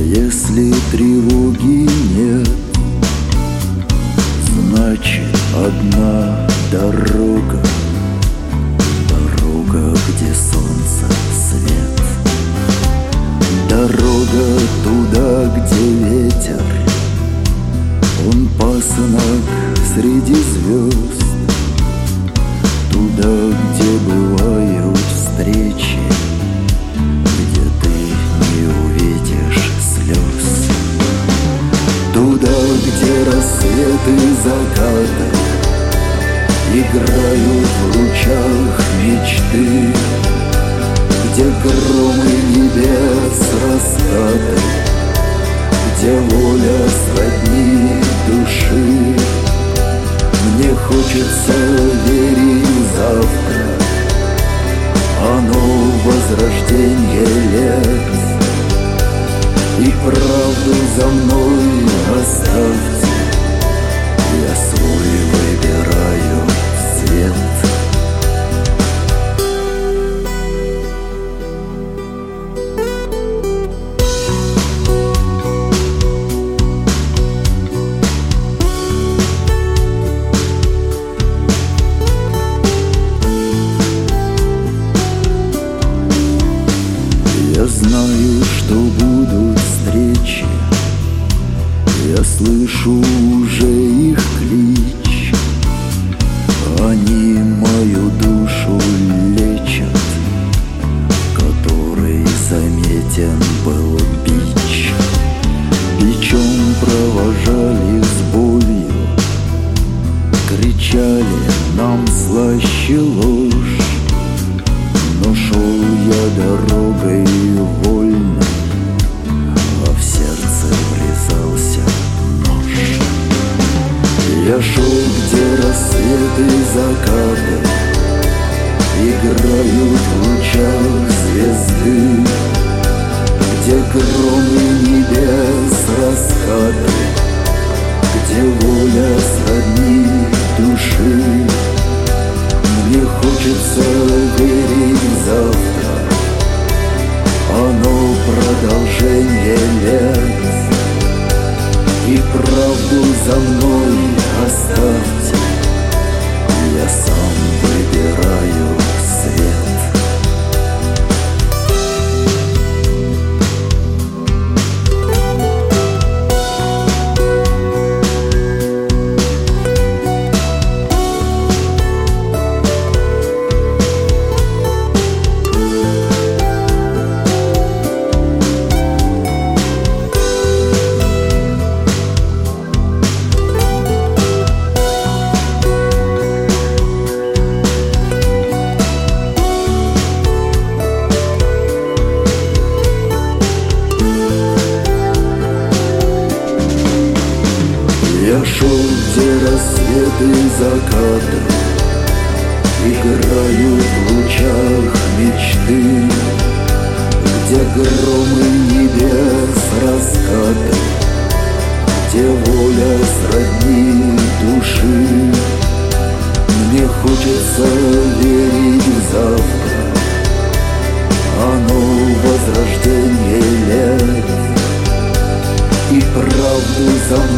Если тревоги нет, значит одна дорога. Дорога, где солнце свет. Дорога туда, где ветер. Он пасынок среди звезд. Туда, где бывают встречи, где ты не увидишь слез. Туда, где рассветы и закаты играют в лучах мечты, где громы небес раскаты, где воля сродни души. Мне хочется верить в завтра, оно возрождение лет. И правду за мной оставьте, я свой выбираю свет. Я знаю, что будут встречи, я слышу уже их клич. Они мою душу лечат, который заметен был бич. Бичом провожали с болью, кричали нам слаще ложь. Но шел я дорогой вольной, а в сердце врезался нож. Я шел, где рассветы и закаты играют в лучах звезды, где громы небес раскаты, где воля сродни души. Мне хочется верить в завтра, оно продолжение лет. И правду за мной оставьте, я сам выбираю свет. Я шел, где рассветы и закаты играют в лучах мечты, где громы небес раскаты, где воля сродни души. Мне хочется верить в завтра, оно возрождение лет. И правду за мной